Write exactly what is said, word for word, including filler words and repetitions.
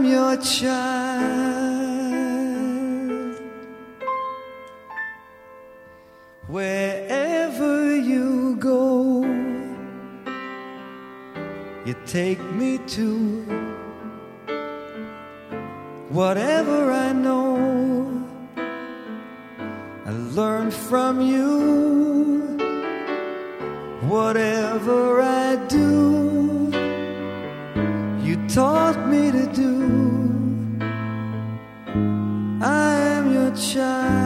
am your child. Wherever you go, you take me to. Whatever I know, I learn from you. Whatever I do, you taught me to do. I am your child.